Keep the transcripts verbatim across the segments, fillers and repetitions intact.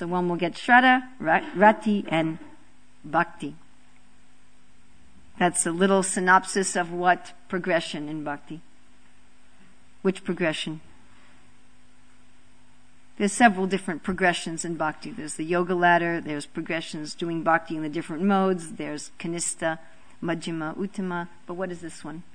So one will get Shraddha, Rati, and Bhakti. That's a little synopsis of what progression in Bhakti. Which progression? There's several different progressions in Bhakti. There's the yoga ladder, there's progressions doing Bhakti in the different modes, there's Kanistha, Majjhima, Uttama, but what is this one?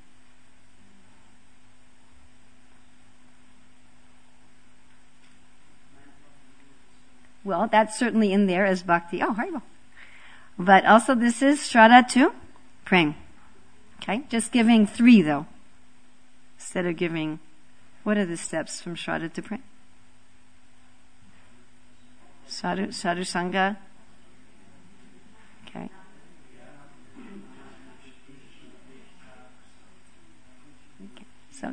Well, that's certainly in there as Bhakti. Oh, Haribol. But also this is Shraddha to Prem. Okay? Just giving three though. Instead of giving, what are the steps from Shraddha to Prem? Sadhu, sadhu Sangha. Okay. Okay. So,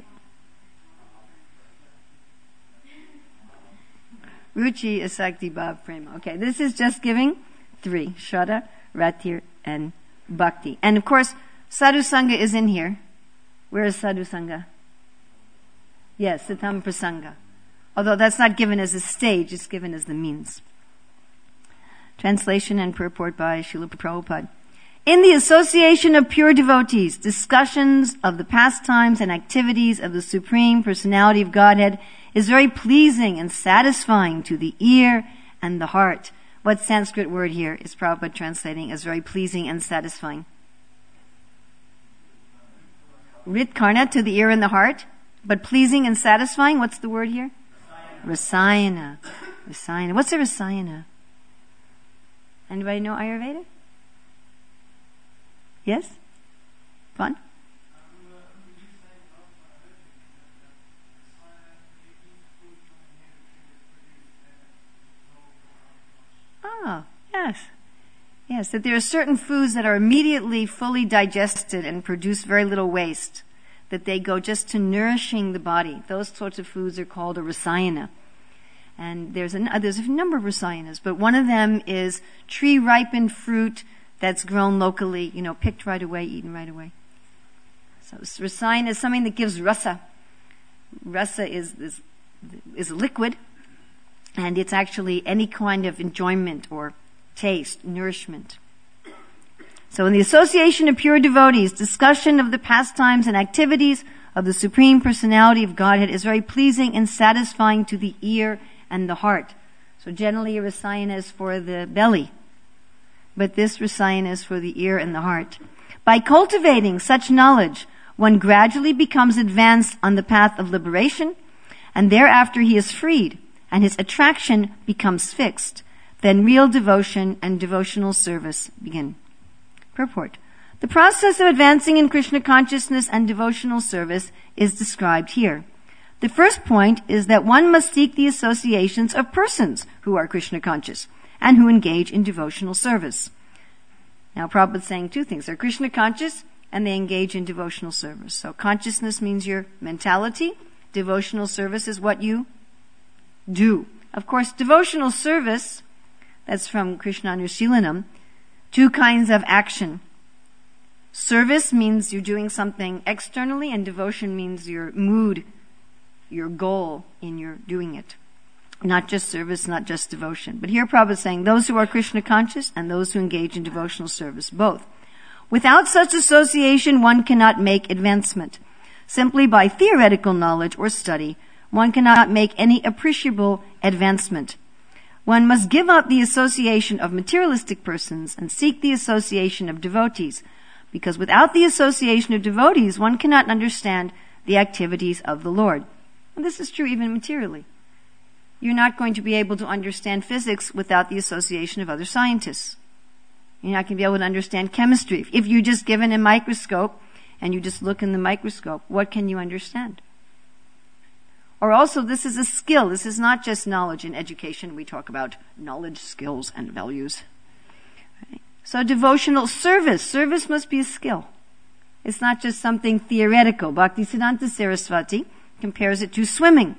Ruchi, Asakti, Bhav, Prema. Okay, this is just giving three. Shraddha, Rati, and Bhakti. And of course, Sadhu Sangha is in here. Where is Sadhu Sangha? Yes, Satam Prasanga. Although that's not given as a stage, it's given as the means. Translation and purport by Srila Prabhupada. In the association of pure devotees, discussions of the pastimes and activities of the Supreme Personality of Godhead is very pleasing and satisfying to the ear and the heart. What Sanskrit word here is Prabhupada translating as very pleasing and satisfying? Ritkarna, to the ear and the heart, but pleasing and satisfying. What's the word here? Rasayana. Rasayana. What's a Rasayana? Anybody know Ayurveda? Yes? Fun? Oh, yes. Yes, that there are certain foods that are immediately fully digested and produce very little waste. That they go just to nourishing the body. Those sorts of foods are called a rasayana. And there's a, there's a number of rasayanas, but one of them is tree-ripened fruit that's grown locally, you know, picked right away, eaten right away. So rasayana is something that gives rasa. Rasa is, is, is a liquid, and it's actually any kind of enjoyment or taste, nourishment. So in the association of pure devotees, discussion of the pastimes and activities of the Supreme Personality of Godhead is very pleasing and satisfying to the ear and the heart. So generally a rasayana is for the belly, but this rasayana is for the ear and the heart. By cultivating such knowledge, one gradually becomes advanced on the path of liberation, and thereafter he is freed, and his attraction becomes fixed. Then real devotion and devotional service begin. Purport. The process of advancing in Krishna consciousness and devotional service is described here. The first point is that one must seek the associations of persons who are Krishna conscious and who engage in devotional service. Now Prabhupada is saying two things. They're Krishna conscious and they engage in devotional service. So consciousness means your mentality. Devotional service is what you do. Of course, devotional service, that's from Krishna Anushīlanam, two kinds of action. Service means you're doing something externally, and devotion means your mood, your goal in your doing it. Not just service, not just devotion. But here Prabhupada is saying those who are Krishna conscious and those who engage in devotional service, both. Without such association, one cannot make advancement. Simply by theoretical knowledge or study, one cannot make any appreciable advancement. One must give up the association of materialistic persons and seek the association of devotees, because without the association of devotees, one cannot understand the activities of the Lord. And this is true even materially. You're not going to be able to understand physics without the association of other scientists. You're not going to be able to understand chemistry. If you're just given a microscope and you just look in the microscope, what can you understand? Or also, this is a skill. This is not just knowledge. In education, we talk about knowledge, skills, and values. Right? So devotional service. Service must be a skill. It's not just something theoretical. Bhaktisiddhanta Saraswati compares it to swimming.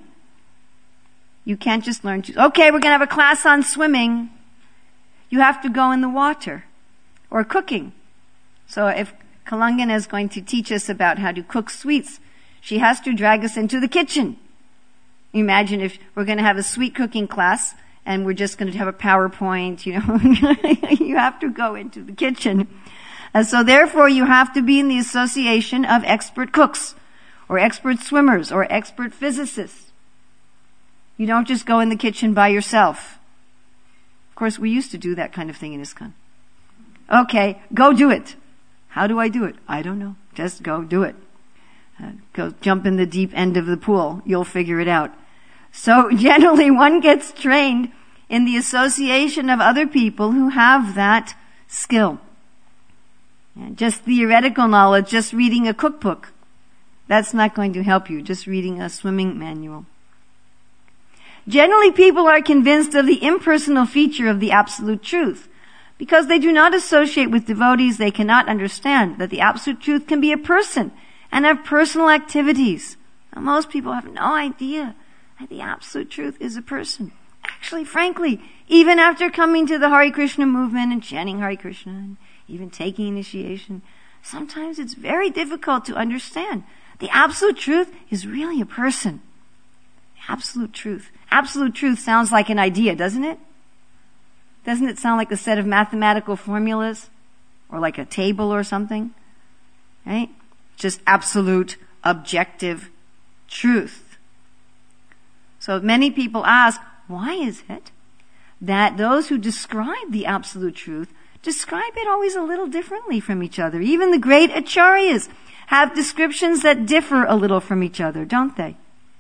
You can't just learn to, okay, we're going to have a class on swimming. You have to go in the water. Or cooking. So if Kalangana is going to teach us about how to cook sweets, she has to drag us into the kitchen. Imagine if we're going to have a sweet cooking class and we're just going to have a PowerPoint, you know. You have to go into the kitchen. And so therefore you have to be in the association of expert cooks, or expert swimmers, or expert physicists. You don't just go in the kitchen by yourself. Of course, we used to do that kind of thing in ISKCON. Okay, go do it. How do I do it? I don't know. Just go do it. Uh, go jump in the deep end of the pool. You'll figure it out. So generally one gets trained in the association of other people who have that skill. And just theoretical knowledge, just reading a cookbook, that's not going to help you. Just reading a swimming manual. Generally people are convinced of the impersonal feature of the absolute truth. Because they do not associate with devotees, they cannot understand that the absolute truth can be a person and have personal activities. Now, most people have no idea that the absolute truth is a person. Actually, frankly, even after coming to the Hare Krishna movement and chanting Hare Krishna and even taking initiation, sometimes it's very difficult to understand. The absolute truth is really a person. Absolute truth. Absolute truth sounds like an idea, doesn't it? Doesn't it sound like a set of mathematical formulas? Or like a table or something? Right? Just absolute, objective truth. So many people ask, why is it that those who describe the absolute truth describe it always a little differently from each other? Even the great acharyas have descriptions that differ a little from each other, don't they?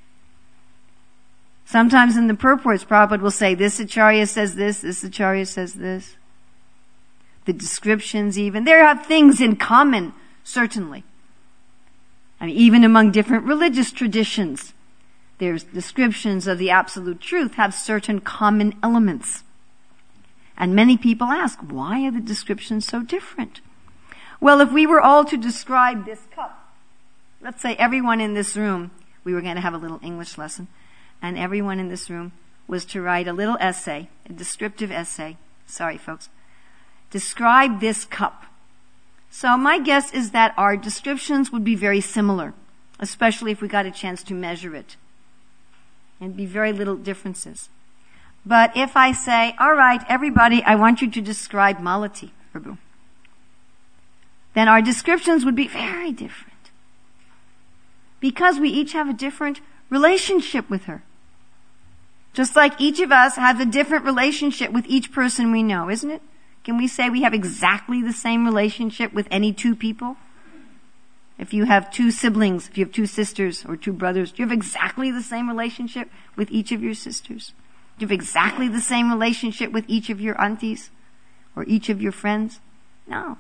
Sometimes in the purports, Prabhupada will say, this acharya says this, this acharya says this. The descriptions even, there have things in common, certainly. I mean, even among different religious traditions, there's descriptions of the absolute truth have certain common elements. And many people ask, why are the descriptions so different? Well, if we were all to describe this cup, let's say everyone in this room, we were going to have a little English lesson, and everyone in this room was to write a little essay, a descriptive essay. Sorry, folks. Describe this cup. So my guess is that our descriptions would be very similar, especially if we got a chance to measure it. There'd be very little differences. But if I say, all right, everybody, I want you to describe Malati, Prabhu, then our descriptions would be very different. Because we each have a different relationship with her. Just like each of us has a different relationship with each person we know, isn't it? Can we say we have exactly the same relationship with any two people? If you have two siblings, if you have two sisters or two brothers, do you have exactly the same relationship with each of your sisters? Do you have exactly the same relationship with each of your aunties or each of your friends? No.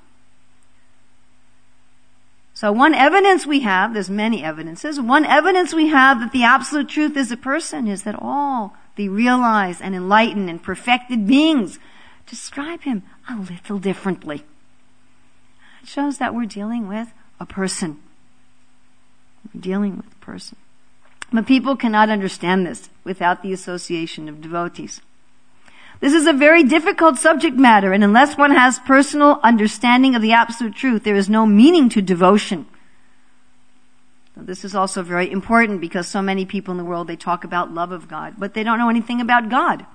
So one evidence we have, there's many evidences, one evidence we have that the absolute truth is a person is that all the realized and enlightened and perfected beings describe him a little differently. It shows that we're dealing with a person. We're dealing with a person. But people cannot understand this without the association of devotees. This is a very difficult subject matter, and unless one has personal understanding of the absolute truth, there is no meaning to devotion. So this is also very important because so many people in the world, they talk about love of God, but they don't know anything about God.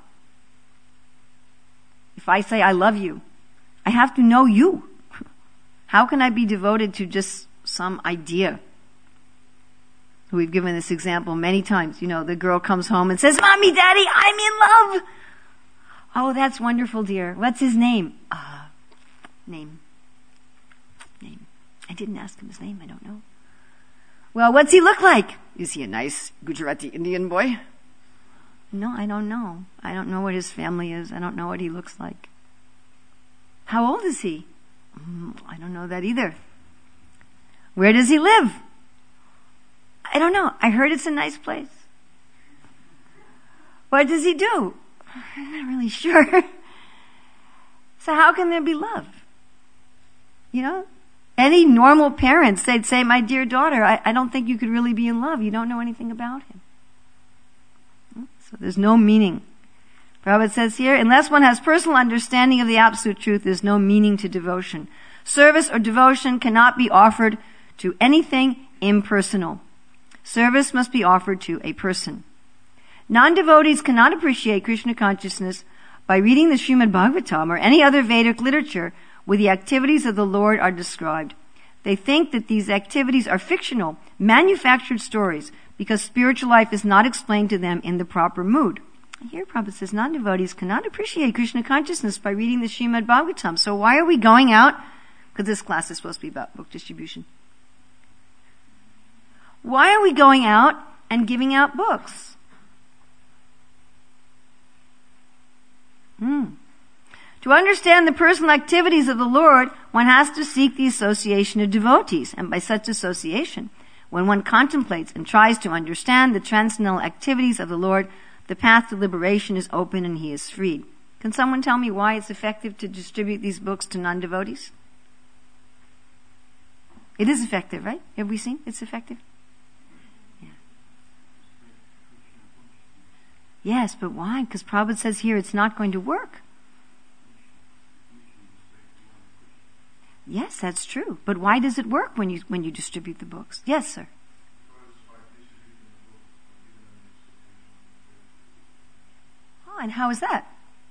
If I say I love you, I have to know you. How can I be devoted to just some idea? We've given this example many times. You know, the girl comes home and says, Mommy, Daddy, I'm in love. Oh, that's wonderful, dear. What's his name? Uh, name. Name. I didn't ask him his name. I don't know. Well, what's he look like? Is he a nice Gujarati Indian boy? No, I don't know. I don't know what his family is. I don't know what he looks like. How old is he? Mm, I don't know that either. Where does he live? I don't know. I heard it's a nice place. What does he do? I'm not really sure. So how can there be love? You know? Any normal parents, they'd say, my dear daughter, I, I don't think you could really be in love. You don't know anything about him. So there's no meaning. Prabhupada says here, unless one has personal understanding of the absolute truth, there's no meaning to devotion. Service or devotion cannot be offered to anything impersonal. Service must be offered to a person. Non-devotees cannot appreciate Krishna consciousness by reading the Srimad Bhagavatam or any other Vedic literature where the activities of the Lord are described. They think that these activities are fictional, manufactured stories because spiritual life is not explained to them in the proper mood. Here Prabhupada says non-devotees cannot appreciate Krishna consciousness by reading the Srimad Bhagavatam. So why are we going out? Because this class is supposed to be about book distribution. Why are we going out and giving out books? Hmm. To understand the personal activities of the Lord, one has to seek the association of devotees. And by such association, when one contemplates and tries to understand the transcendental activities of the Lord, the path to liberation is open and he is freed. Can someone tell me why it's effective to distribute these books to non-devotees? It is effective, right? Have we seen it's effective? Yeah. Yes, but why? Because Prabhupada says here it's not going to work. Yes, that's true. But why does it work when you when you distribute the books? Yes, sir. Oh, and how is that?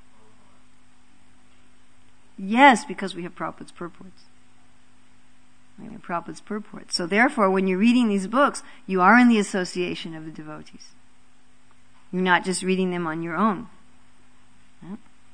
Yes, because we have Prabhupada's purports. We have Prabhupada's purports. So therefore, when you're reading these books, you are in the association of the devotees. You're not just reading them on your own. Yeah?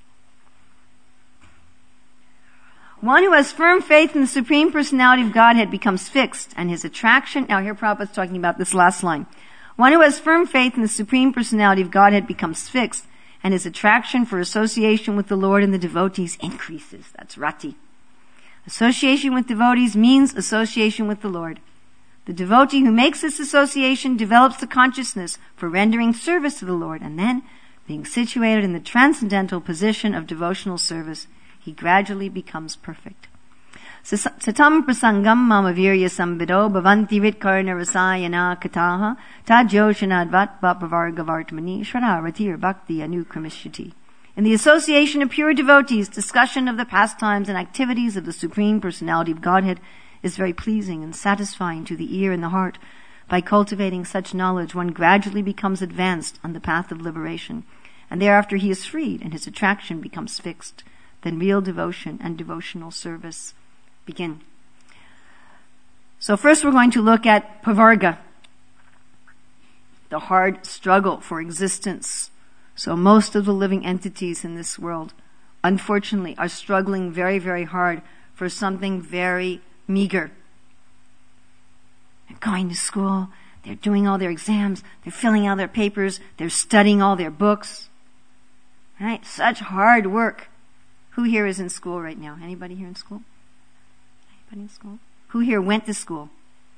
One who has firm faith in the Supreme Personality of Godhead becomes fixed, and his attraction... Now here Prabhupada's talking about this last line. One who has firm faith in the Supreme Personality of Godhead becomes fixed, and his attraction for association with the Lord and the devotees increases. That's rati. Association with devotees means association with the Lord. The devotee who makes this association develops the consciousness for rendering service to the Lord, and then, being situated in the transcendental position of devotional service, he gradually becomes perfect. Satam prasangam mama virya sambido bhavanti vitkarna rasayana kataha tajoshanadvat vapavargavartmani shradharatir bhakti anukramishati. In the association of pure devotees, discussion of the pastimes and activities of the Supreme Personality of Godhead is very pleasing and satisfying to the ear and the heart. By cultivating such knowledge, one gradually becomes advanced on the path of liberation, and thereafter he is freed and his attraction becomes fixed. Then real devotion and devotional service begin. So first we're going to look at pavarga, the hard struggle for existence. So most of the living entities in this world, unfortunately, are struggling very, very hard for something very meager. They're going to school, they're doing all their exams, they're filling out their papers, they're studying all their books. Right? Such hard work. Who here is in school right now? Anybody here in school? Anybody in school? Who here went to school?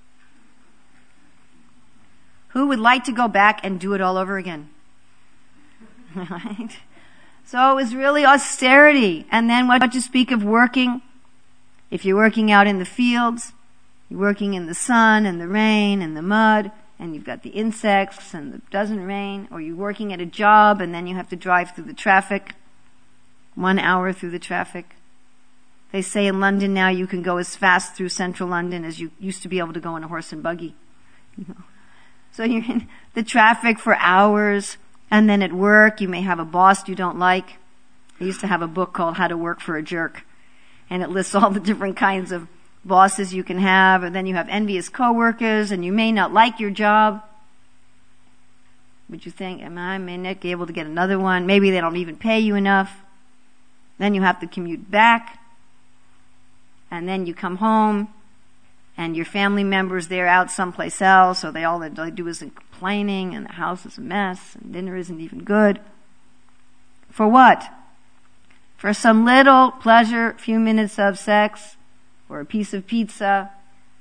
Who would like to go back and do it all over again? Right? So it was really austerity. And then what you speak of working? If you're working out in the fields, you're working in the sun and the rain and the mud, and you've got the insects and it doesn't rain, or you're working at a job and then you have to drive through the traffic. One hour through the traffic. They say in London now you can go as fast through central London as you used to be able to go in a horse and buggy. You know? So you're in the traffic for hours, and then at work you may have a boss you don't like. I used to have a book called How to Work for a Jerk, and it lists all the different kinds of bosses you can have, and then you have envious coworkers, and you may not like your job. But you think, I may not be able to get another one. Maybe they don't even pay you enough. Then you have to commute back. And then you come home and your family members, they're out someplace else, so they all they do is complaining and the house is a mess and dinner isn't even good. For what? For some little pleasure, few minutes of sex, or a piece of pizza.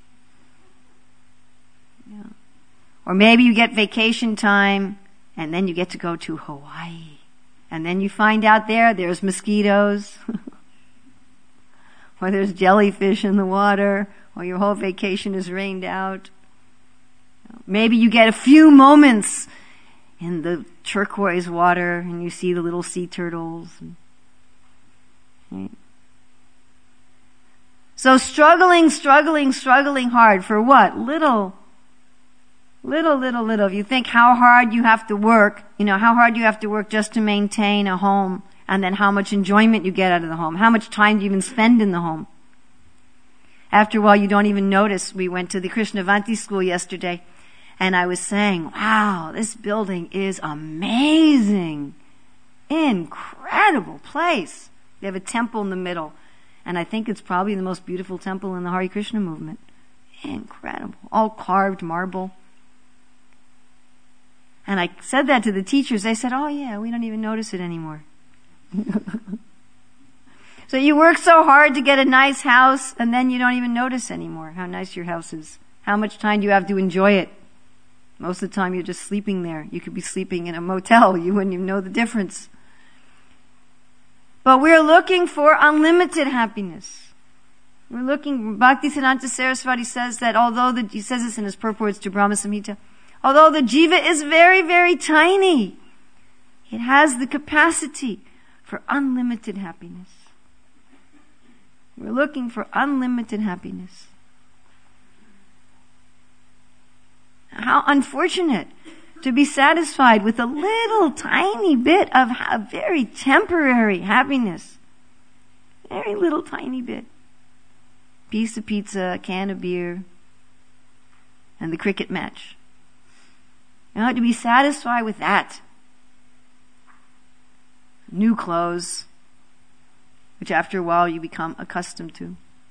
Yeah. Or maybe you get vacation time and then you get to go to Hawaii. And then you find out there, there's mosquitoes, or there's jellyfish in the water, or your whole vacation is rained out. Maybe you get a few moments in the turquoise water and you see the little sea turtles. Right? So struggling, struggling, struggling hard for what? Little Little, little, little. If you think how hard you have to work, you know, how hard you have to work just to maintain a home, and then how much enjoyment you get out of the home. How much time do you even spend in the home? After a while, you don't even notice. We went to the Krishnavanti school yesterday, and I was saying, wow, this building is amazing. Incredible place. They have a temple in the middle, and I think it's probably the most beautiful temple in the Hare Krishna movement. Incredible. All carved marble. And I said that to the teachers. They said, oh yeah, we don't even notice it anymore. So you work so hard to get a nice house, and then you don't even notice anymore how nice your house is. How much time do you have to enjoy it? Most of the time you're just sleeping there. You could be sleeping in a motel. You wouldn't even know the difference. But we're looking for unlimited happiness. We're looking, Bhaktisiddhanta Saraswati says that although the, he says this in his purports to Brahma Samhita, although the jiva is very, very tiny, it has the capacity for unlimited happiness. We're looking for unlimited happiness. How unfortunate to be satisfied with a little tiny bit of ha- very temporary happiness. Very little tiny bit. Piece of pizza, a can of beer, and the cricket match. You know, to be satisfied with that. New clothes, which after a while you become accustomed to.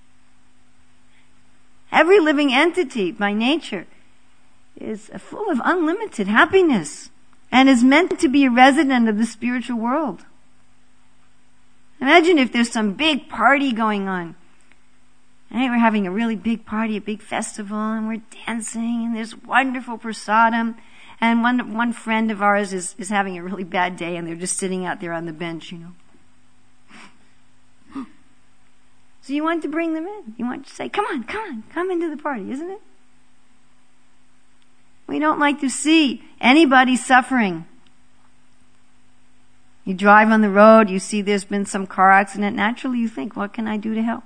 Every living entity by nature is full of unlimited happiness and is meant to be a resident of the spiritual world. Imagine if there's some big party going on. Right? We're having a really big party, a big festival, and we're dancing, and there's wonderful prasadam. And one one friend of ours is, is having a really bad day, and they're just sitting out there on the bench, you know. So you want to bring them in. You want to say, come on, come on, come into the party, isn't it? We don't like to see anybody suffering. You drive on the road, you see there's been some car accident. Naturally you think, what can I do to help?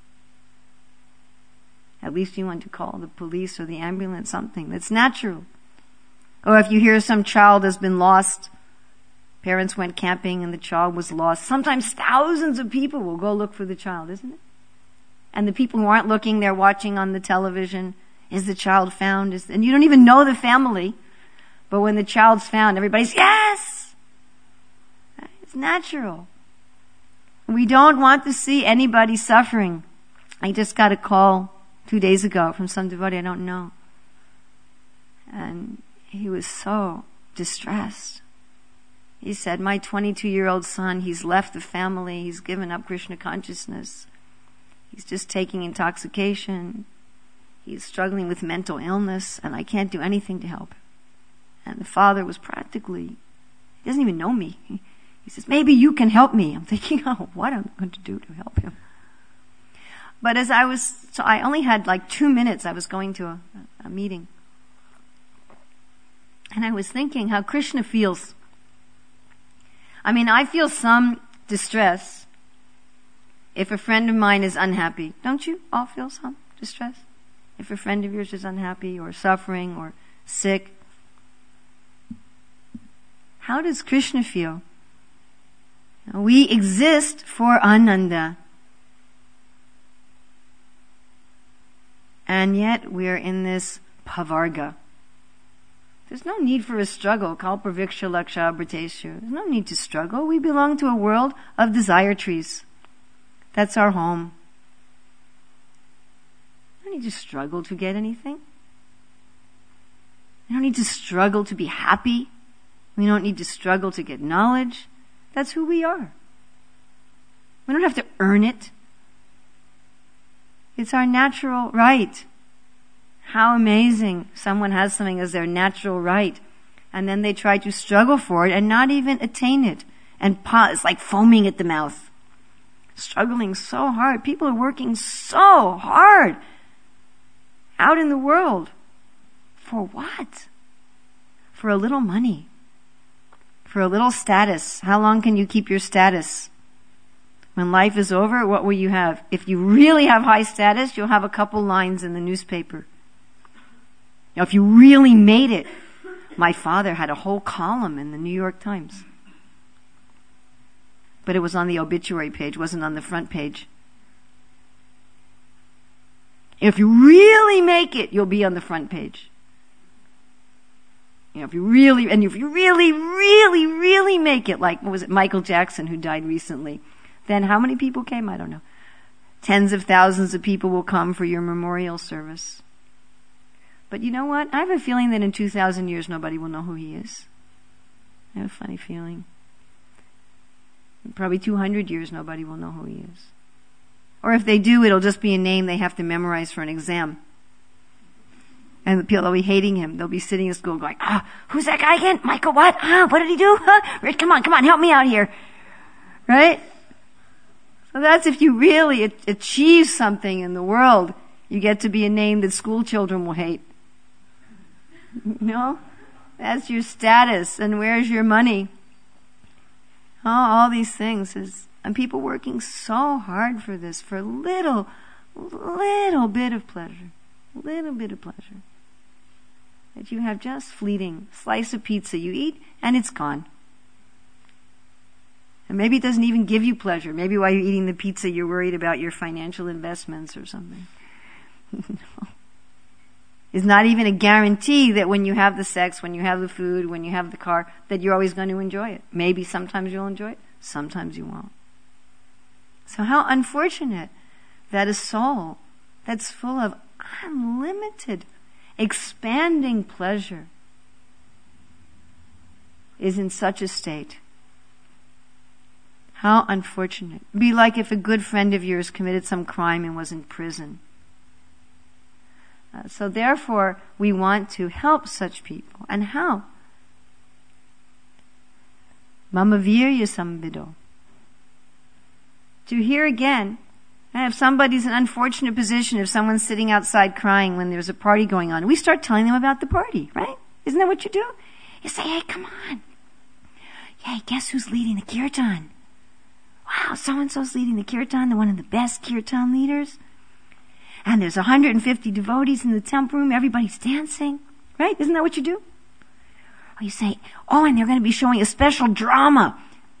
At least you want to call the police or the ambulance, something. That's natural. Or if you hear some child has been lost, parents went camping and the child was lost. Sometimes thousands of people will go look for the child, isn't it? And the people who aren't looking, they're watching on the television. Is the child found? Is, and you don't even know the family. But when the child's found, everybody's, yes! It's natural. We don't want to see anybody suffering. I just got a call two days ago from some devotee I don't know. And he was so distressed. He said, my twenty-two-year-old son, he's left the family, he's given up Krishna consciousness. He's just taking intoxication. He's struggling with mental illness, and I can't do anything to help him. And the father was practically, he doesn't even know me. He, he says, maybe you can help me. I'm thinking, oh, what am I going to do to help him? But as I was, so I only had like two minutes. I was going to a, a meeting. And I was thinking how Krishna feels. I mean, I feel some distress if a friend of mine is unhappy. Don't you all feel some distress? If a friend of yours is unhappy or suffering or sick. How does Krishna feel? We exist for Ananda. And yet we're in this pavarga. There's no need for a struggle. Kalpavriksha laksha abhriteshu. There's no need to struggle. We belong to a world of desire trees. That's our home. We don't need to struggle to get anything. We don't need to struggle to be happy. We don't need to struggle to get knowledge. That's who we are. We don't have to earn it. It's our natural right. How amazing someone has something as their natural right, and then they try to struggle for it and not even attain it. And po- it's like foaming at the mouth. Struggling so hard. People are working so hard out in the world. For what? For a little money. For a little status. How long can you keep your status? When life is over, what will you have? If you really have high status, you'll have a couple lines in the newspaper. You know, if you really made it. My father had a whole column in the New York Times. But it was on the obituary page, wasn't on the front page. If you really make it, you'll be on the front page. You know, if you really, and if you really, really, really make it, like, what was it, Michael Jackson, who died recently, then how many people came? I don't know. Tens of thousands of people will come for your memorial service. But you know what? I have a feeling that in two thousand years, nobody will know who he is. I have a funny feeling. In probably two hundred years, nobody will know who he is. Or if they do, it'll just be a name they have to memorize for an exam. And the people will be hating him. They'll be sitting in school going, ah, who's that guy again? Michael what? Ah, what did he do? Huh? Rick, come on, come on, help me out here. Right? So that's if you really achieve something in the world, you get to be a name that school children will hate. No? That's your status. And where's your money? Oh, all these things is, and people working so hard for this, for little, little bit of pleasure. Little bit of pleasure. That you have just fleeting slice of pizza you eat and it's gone. And maybe it doesn't even give you pleasure. Maybe while you're eating the pizza you're worried about your financial investments or something. No. It's not even a guarantee that when you have the sex, when you have the food, when you have the car, that you're always going to enjoy it. Maybe sometimes you'll enjoy it, sometimes you won't. So how unfortunate that a soul that's full of unlimited, expanding pleasure is in such a state. How unfortunate. It'd be like if a good friend of yours committed some crime and was in prison. Uh, so therefore, we want to help such people. And how? Mama virya samvido. To hear again, and if somebody's in an unfortunate position, if someone's sitting outside crying when there's a party going on, we start telling them about the party, right? Isn't that what you do? You say, hey, come on. Hey, guess who's leading the kirtan? Wow, so-and-so's leading the kirtan, they're one of the best kirtan leaders. And there's one hundred fifty devotees in the temple room, everybody's dancing, right? Isn't that what you do? Or you say, oh, and they're going to be showing a special drama.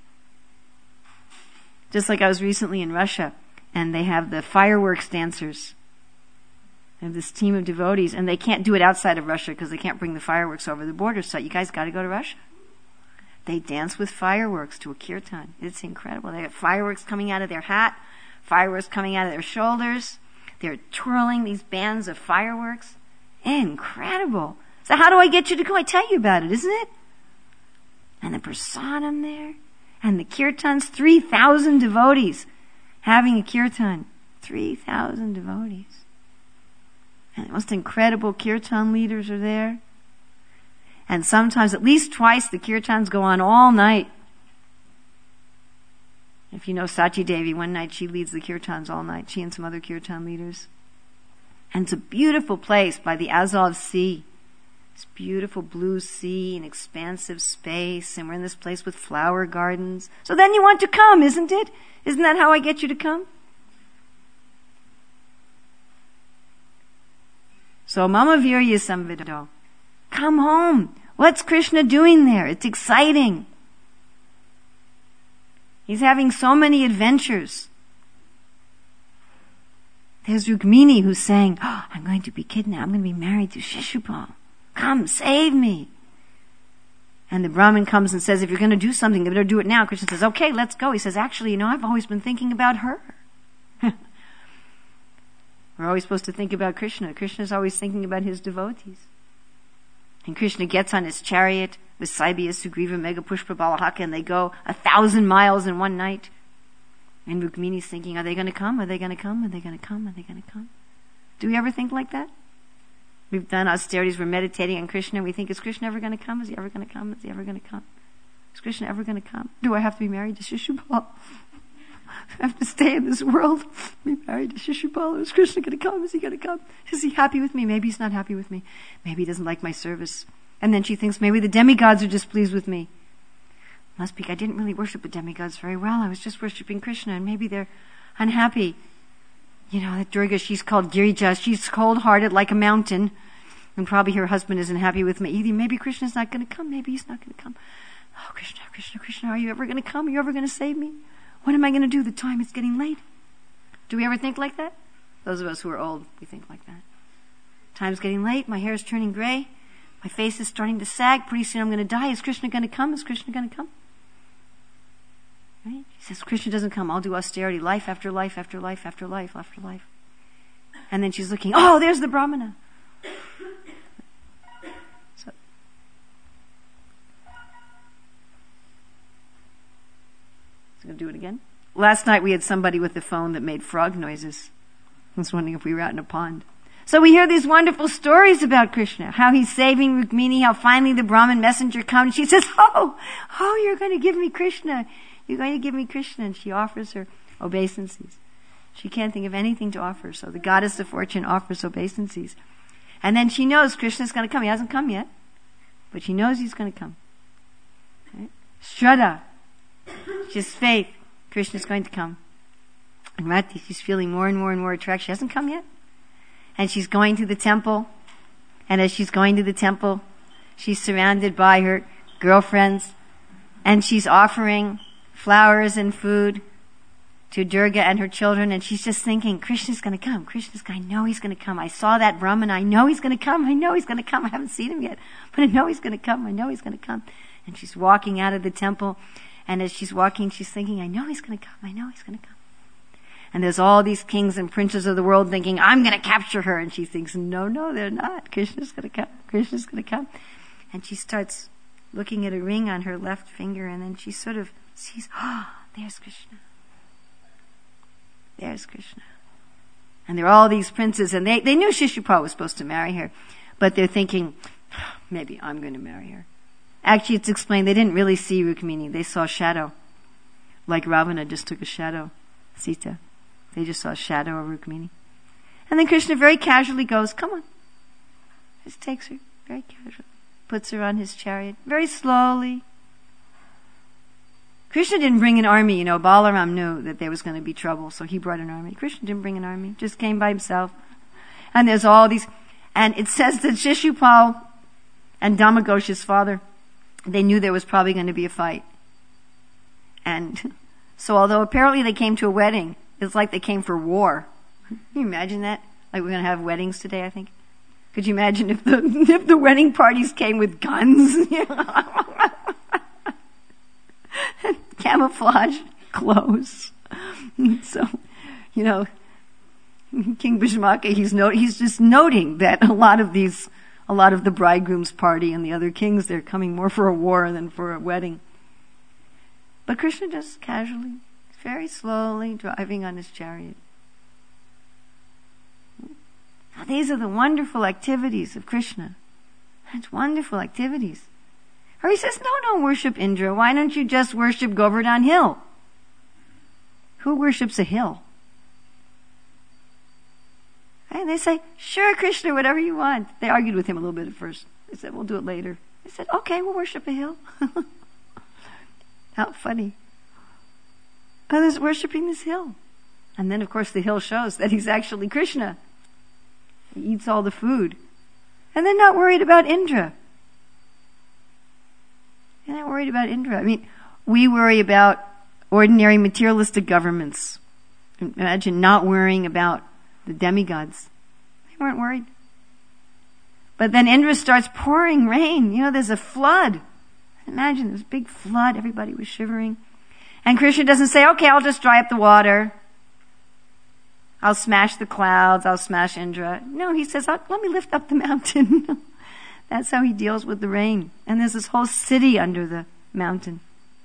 Just like I was recently in Russia, and they have the fireworks dancers. They have this team of devotees, and they can't do it outside of Russia because they can't bring the fireworks over the border, so you guys got to go to Russia. They dance with fireworks to a kirtan. It's incredible. They have fireworks coming out of their hat, fireworks coming out of their shoulders. They're twirling these bands of fireworks. Incredible. So how do I get you to go? I tell you about it, isn't it? And the prasadam there. And the kirtans, three thousand devotees having a kirtan. three thousand devotees. And the most incredible kirtan leaders are there. And sometimes, at least twice, the kirtans go on all night. If you know Sachi Devi, one night she leads the kirtans all night, she and some other kirtan leaders. And it's a beautiful place by the Azov Sea. This beautiful blue sea and expansive space, and we're in this place with flower gardens. So then you want to come, isn't it? Isn't that how I get you to come? So Mama Virya Samvido. Come home. What's Krishna doing there? It's exciting. He's having so many adventures. There's Rukmini who's saying, oh, I'm going to be kidnapped. I'm going to be married to Shishupal. Come, save me. And the Brahmin comes and says, if you're going to do something, you better do it now. Krishna says, okay, let's go. He says, actually, you know, I've always been thinking about her. We're always supposed to think about Krishna. Krishna's always thinking about his devotees. And Krishna gets on his chariot with Saibhya, Sugriva, Meghapushpa, Balahaka, and they go a thousand miles in one night. And Rukmini's thinking, are they going to come? Are they going to come? Are they going to come? Are they going to come? Do we ever think like that? We've done austerities, we're meditating on Krishna, and we think, is Krishna ever going to come? Is he ever going to come? Is he ever going to come? Is Krishna ever going to come? Do I have to be married to Shishupal? I have to stay in this world, be married to Shishupal? Is Krishna going to come? Is he going to come? Is he happy with me? Maybe he's not happy with me. Maybe he doesn't like my service. And then she thinks, maybe the demigods are displeased with me. Must be, I didn't really worship the demigods very well. I was just worshiping Krishna, and maybe they're unhappy. You know, that Durga, she's called Girija. She's cold-hearted like a mountain. And probably her husband isn't happy with me either. Maybe Krishna's not going to come. Maybe he's not going to come. Oh, Krishna, Krishna, Krishna, are you ever going to come? Are you ever going to save me? What am I going to do? The time is getting late. Do we ever think like that? Those of us who are old, we think like that. Time's getting late. My hair is turning gray. My face is starting to sag. Pretty soon I'm going to die. Is Krishna going to come? Is Krishna going to come? Right? She says, Krishna doesn't come. I'll do austerity. Life after life after life after life after life. And then she's looking. Oh, there's the Brahmana. So, so going to do it again. Last night we had somebody with the phone that made frog noises. I was wondering if we were out in a pond. So we hear these wonderful stories about Krishna, how he's saving Rukmini, how finally the Brahmin messenger comes. She says, oh, oh, you're going to give me Krishna. You're going to give me Krishna. And she offers her obeisances. She can't think of anything to offer. So the goddess of fortune offers obeisances. And then she knows Krishna's going to come. He hasn't come yet, but she knows he's going to come. Right? Shraddha, just faith. Krishna's going to come. And Rati, she's feeling more and more and more attraction. She hasn't come yet. And she's going to the temple. And as she's going to the temple, she's surrounded by her girlfriends. And she's offering flowers and food to Durga and her children. And she's just thinking, Krishna's going to come. Krishna's going, I know he's going to come. I saw that Brahman. I know he's going to come. I know he's going to come. I haven't seen him yet, but I know he's going to come. I know he's going to come. And she's walking out of the temple. And as she's walking, she's thinking, I know he's going to come. I know he's going to come. And there's all these kings and princes of the world thinking, I'm going to capture her. And she thinks, no, no, they're not. Krishna's going to come. Krishna's going to come. And she starts looking at a ring on her left finger. And then she sort of sees, oh, there's Krishna. There's Krishna. And there are all these princes. And they, they knew Shishupal was supposed to marry her. But they're thinking, maybe I'm going to marry her. Actually, it's explained they didn't really see Rukmini. They saw a shadow. Like Ravana just took a shadow. Sita. They just saw a shadow of Rukmini. And then Krishna very casually goes, come on. Just takes her very casually. Puts her on his chariot. Very slowly. Krishna didn't bring an army. You know, Balaram knew that there was going to be trouble, so he brought an army. Krishna didn't bring an army. Just came by himself. And there's all these... And it says that Shishupal and Dhamagosha's father, they knew there was probably going to be a fight. And so although apparently they came to a wedding, it's like they came for war. Can you imagine that? Like we're going to have weddings today, I think. Could you imagine if the if the wedding parties came with guns? Camouflage clothes. So, you know, King Bhishmaka, he's no, he's just noting that a lot of these, a lot of the bridegroom's party and the other kings, they're coming more for a war than for a wedding. But Krishna just casually, very slowly driving on his chariot. Now, these are the wonderful activities of Krishna. It's wonderful activities. Or he says, no, don't worship Indra. Why don't you just worship Govardhan Hill? Who worships a hill? And they say, sure, Krishna, whatever you want. They argued with him a little bit at first. They said, we'll do it later. They said, okay, we'll worship a hill. How funny. Others worshipping this hill. And then, of course, the hill shows that he's actually Krishna. He eats all the food. And they're not worried about Indra. They're not worried about Indra. I mean, we worry about ordinary materialistic governments. Imagine not worrying about the demigods. They weren't worried. But then Indra starts pouring rain. You know, there's a flood. Imagine there's a big flood. Everybody was shivering. And Krishna doesn't say, okay, I'll just dry up the water. I'll smash the clouds. I'll smash Indra. No, he says, let me lift up the mountain. That's how he deals with the rain. And there's this whole city under the mountain.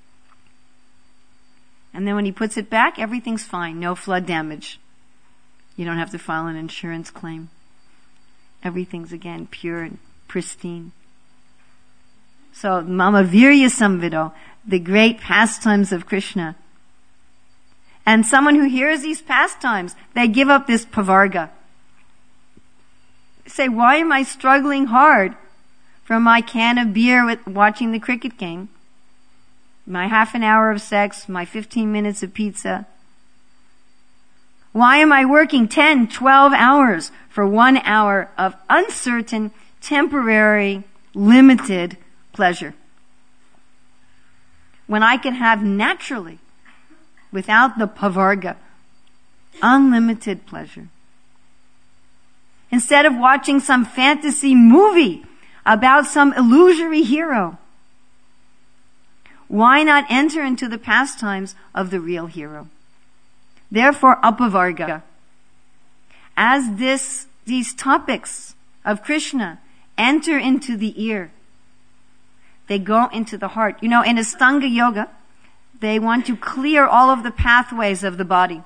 And then when he puts it back, everything's fine. No flood damage. You don't have to file an insurance claim. Everything's again pure and pristine. So, Mama Virya Samvido, the great pastimes of Krishna. And someone who hears these pastimes, they give up this pavarga. They say, why am I struggling hard for my can of beer with watching the cricket game? My half an hour of sex, my fifteen minutes of pizza. Why am I working ten, twelve hours for one hour of uncertain, temporary, limited pleasure. When I can have naturally, without the pavarga, unlimited pleasure. Instead of watching some fantasy movie about some illusory hero, why not enter into the pastimes of the real hero? Therefore, apavarga. As this, these topics of Krishna enter into the ear, they go into the heart. You know, in Astanga Yoga, they want to clear all of the pathways of the body.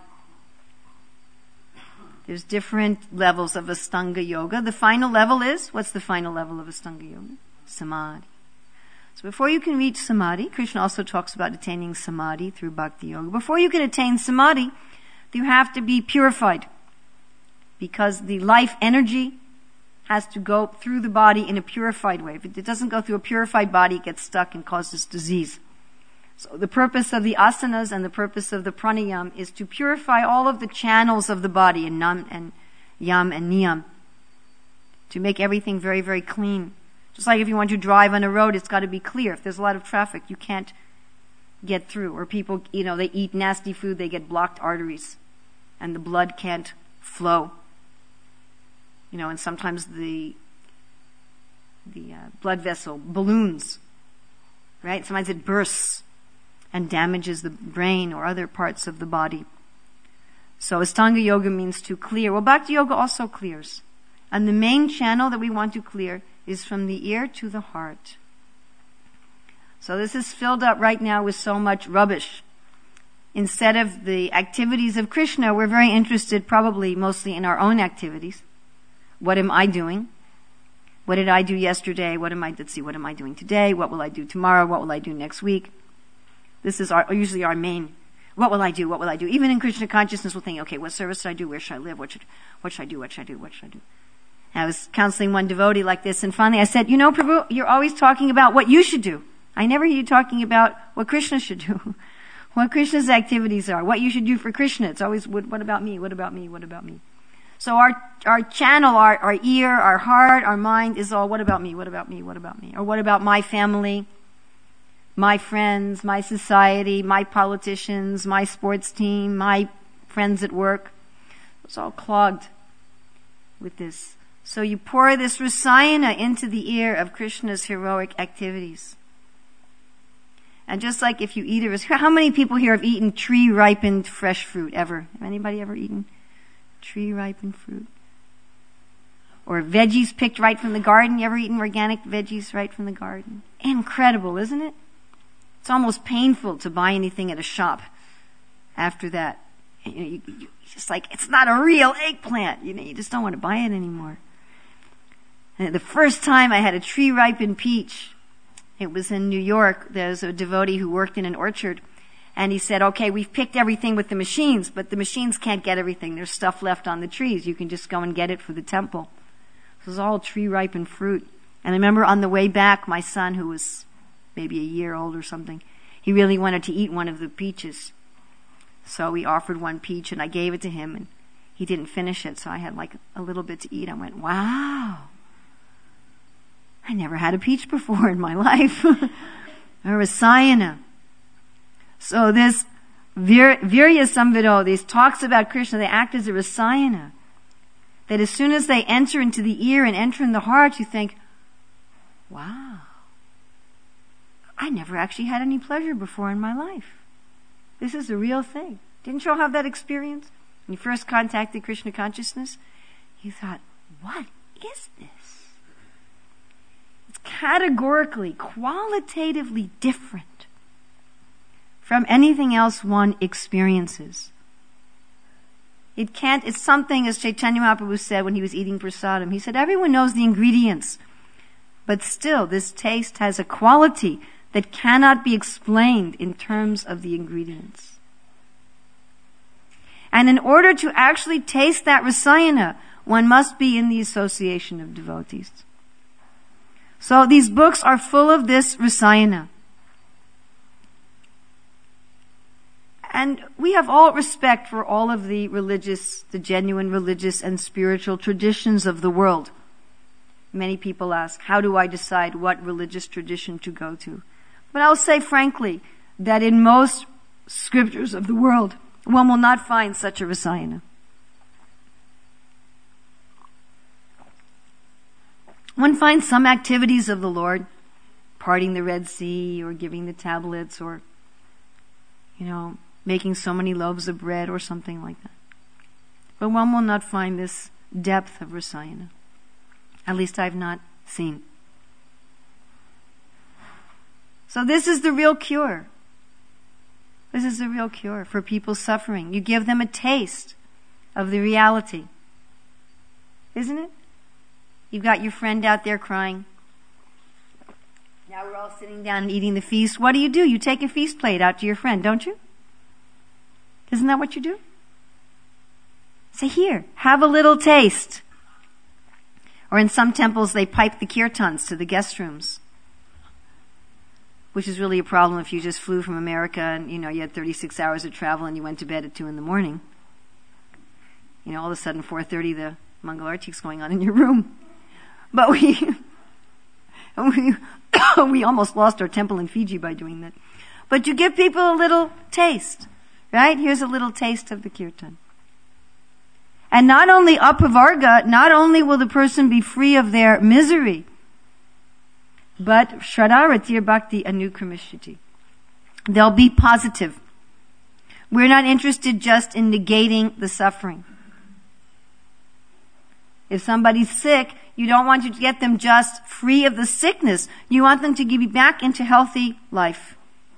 There's different levels of Astanga Yoga. The final level is, what's the final level of Astanga Yoga? Samadhi. So before you can reach Samadhi, Krishna also talks about attaining Samadhi through Bhakti Yoga. Before you can attain Samadhi, you have to be purified, because the life energy has to go through the body in a purified way. If it doesn't go through a purified body, it gets stuck and causes disease. So the purpose of the asanas and the purpose of the pranayam is to purify all of the channels of the body in nam and yam and niyam, to make everything very, very clean. Just like if you want to drive on a road, it's got to be clear. If there's a lot of traffic, you can't get through. Or people, you know, they eat nasty food, they get blocked arteries, and the blood can't flow. You know, and sometimes the the uh, blood vessel balloons, right? Sometimes it bursts and damages the brain or other parts of the body. So Astanga Yoga means to clear. Well, Bhakti Yoga also clears. And the main channel that we want to clear is from the ear to the heart. So this is filled up right now with so much rubbish. Instead of the activities of Krishna, we're very interested probably mostly in our own activities. What am I doing? What did I do yesterday? What am I, let's see, what am I doing today? What will I do tomorrow? What will I do next week? This is our, usually our main, what will I do? What will I do? Even in Krishna consciousness, we'll think, okay, what service should I do? Where should I live? What should, what should I do? What should I do? What should I do? I was counseling one devotee like this, and finally I said, you know, Prabhu, you're always talking about what you should do. I never hear you talking about what Krishna should do, what Krishna's activities are, what you should do for Krishna. It's always, what, what about me? What about me? What about me? So our, our channel, our, our ear, our heart, our mind is all, what about me? What about me? What about me? Or what about my family, my friends, my society, my politicians, my sports team, my friends at work? It's all clogged with this. So you pour this rasayana into the ear of Krishna's heroic activities. And just like if you eat a, how many people here have eaten tree-ripened fresh fruit ever? Have anybody ever eaten tree-ripened fruit? Or veggies picked right from the garden? You ever eaten organic veggies right from the garden? Incredible, isn't it? It's almost painful to buy anything at a shop after that. You know, you, you, just like, it's not a real eggplant. You know, you just don't want to buy it anymore. And the first time I had a tree-ripened peach, it was in New York. There's a devotee who worked in an orchard. And he said, okay, we've picked everything with the machines, but the machines can't get everything. There's stuff left on the trees. You can just go and get it for the temple. It was all tree-ripened fruit. And I remember on the way back, my son, who was maybe a year old or something, he really wanted to eat one of the peaches. So we offered one peach, and I gave it to him, and he didn't finish it, so I had like a little bit to eat. I went, wow, I never had a peach before in my life. A rasayana. So this vir, Virya Samvito, these talks about Krishna, they act as a rasayana. That as soon as they enter into the ear and enter in the heart, you think, wow, I never actually had any pleasure before in my life. This is a real thing. Didn't you all have that experience? When you first contacted Krishna consciousness, you thought, what is this? It's categorically, qualitatively different from anything else one experiences. It can't, it's something, as Chaitanya Mahaprabhu said when he was eating prasadam. He said, everyone knows the ingredients, but still this taste has a quality that cannot be explained in terms of the ingredients. And in order to actually taste that rasayana, one must be in the association of devotees. So these books are full of this rasayana. And we have all respect for all of the religious, the genuine religious and spiritual traditions of the world. Many people ask, how do I decide what religious tradition to go to? But I'll say frankly that in most scriptures of the world, one will not find such a Rasayana. One finds some activities of the Lord, parting the Red Sea or giving the tablets or, you know, making so many loaves of bread or something like that. But one will not find this depth of Rasayana. At least I've not seen. So this is the real cure. This is the real cure for people suffering. You give them a taste of the reality. Isn't it? You've got your friend out there crying. Now we're all sitting down and eating the feast. What do you do? You take a feast plate out to your friend, don't you? Isn't that what you do? Say, here, have a little taste. Or in some temples, they pipe the kirtans to the guest rooms, which is really a problem if you just flew from America and, you know, you had thirty-six hours of travel and you went to bed at two in the morning. You know, all of a sudden, four thirty, the Mangal Artik's going on in your room. But we, we, we almost lost our temple in Fiji by doing that. But you give people a little taste, right? Here's a little taste of the kirtan. And not only apavarga, not only will the person be free of their misery, but shradharatir bhakti anukramishati. They'll be positive. We're not interested just in negating the suffering. If somebody's sick, you don't want to get them just free of the sickness. You want them to be back into healthy life.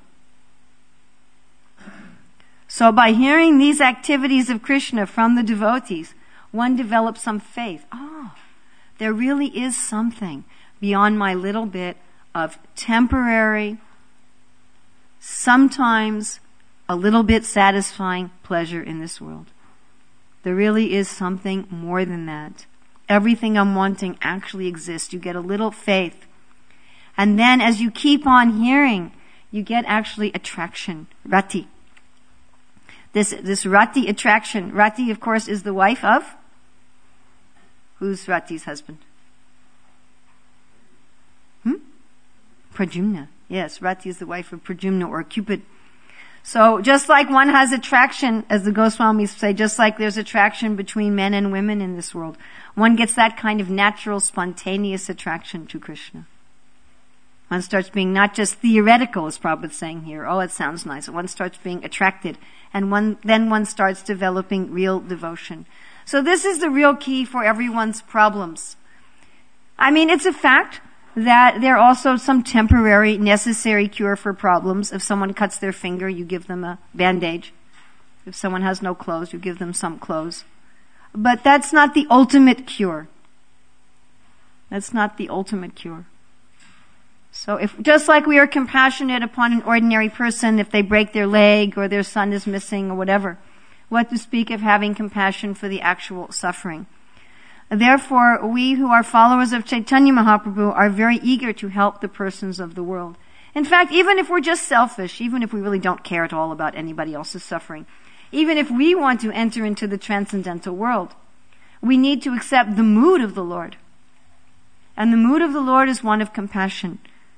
So by hearing these activities of Krishna from the devotees, one develops some faith. Oh, there really is something beyond my little bit of temporary, sometimes a little bit satisfying pleasure in this world. There really is something more than that. Everything I'm wanting actually exists. You get a little faith. And then as you keep on hearing, you get actually attraction, rati. This, this rati attraction. Rati, of course, is the wife of? Who's Rati's husband? Hmm? Pradyumna. Yes, Rati is the wife of Pradyumna or Cupid. So just like one has attraction, as the Goswamis say, just like there's attraction between men and women in this world, one gets that kind of natural, spontaneous attraction to Krishna. One starts being not just theoretical, as Prabhupada's saying here, oh, it sounds nice. One starts being attracted, and one, then one starts developing real devotion. So this is the real key for everyone's problems. I mean, it's a fact that there are also some temporary necessary cure for problems. If someone cuts their finger, you give them a bandage. If someone has no clothes, you give them some clothes. But that's not the ultimate cure. That's not the ultimate cure. So if, just like we are compassionate upon an ordinary person if they break their leg or their son is missing or whatever, what to speak of having compassion for the actual suffering. Therefore, we who are followers of Chaitanya Mahaprabhu are very eager to help the persons of the world. In fact, even if we're just selfish, even if we really don't care at all about anybody else's suffering, even if we want to enter into the transcendental world, we need to accept the mood of the Lord. And the mood of the Lord is one of compassion.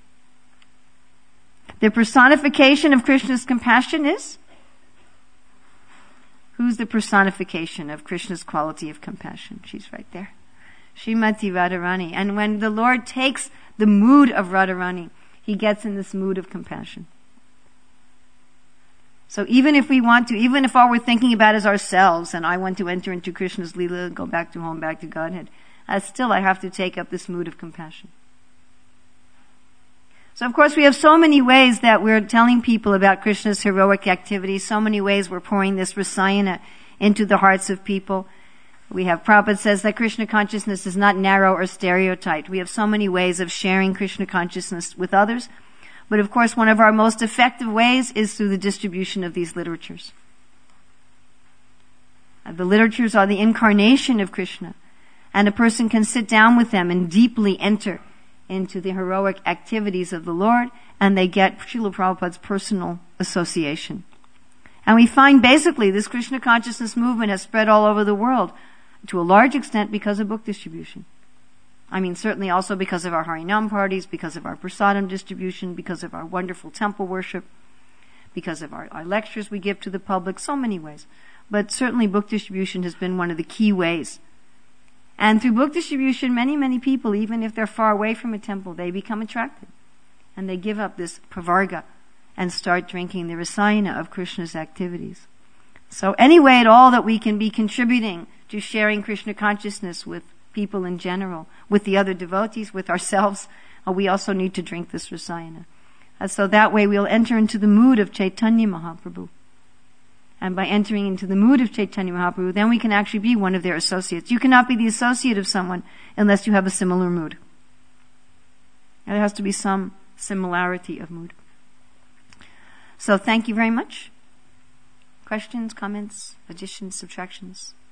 The personification of Krishna's compassion is? Who's the personification of Krishna's quality of compassion? She's right there. Srimati Radharani. And when the Lord takes the mood of Radharani, He gets in this mood of compassion. So even if we want to, even if all we're thinking about is ourselves, and I want to enter into Krishna's Leela, go back to home, back to Godhead, uh, still I have to take up this mood of compassion. So of course we have so many ways that we're telling people about Krishna's heroic activities, so many ways we're pouring this rasayana into the hearts of people. We have, Prabhupada says that Krishna consciousness is not narrow or stereotyped. We have so many ways of sharing Krishna consciousness with others. But of course one of our most effective ways is through the distribution of these literatures. The literatures are the incarnation of Krishna. And a person can sit down with them and deeply enter into the heroic activities of the Lord, and they get Srila Prabhupada's personal association. And we find basically this Krishna consciousness movement has spread all over the world to a large extent because of book distribution. I mean, certainly also because of our Harinam parties, because of our prasadam distribution, because of our wonderful temple worship, because of our, our lectures we give to the public, so many ways. But certainly book distribution has been one of the key ways. And through book distribution, many, many people, even if they're far away from a temple, they become attracted. And they give up this pravarga and start drinking the rasayana of Krishna's activities. So any way at all that we can be contributing to sharing Krishna consciousness with people in general, with the other devotees, with ourselves, uh, we also need to drink this rasayana. Uh, so that way we'll enter into the mood of Chaitanya Mahaprabhu. And by entering into the mood of Chaitanya Mahaprabhu, then we can actually be one of their associates. You cannot be the associate of someone unless you have a similar mood. There has to be some similarity of mood. So thank you very much. Questions, comments, additions, subtractions?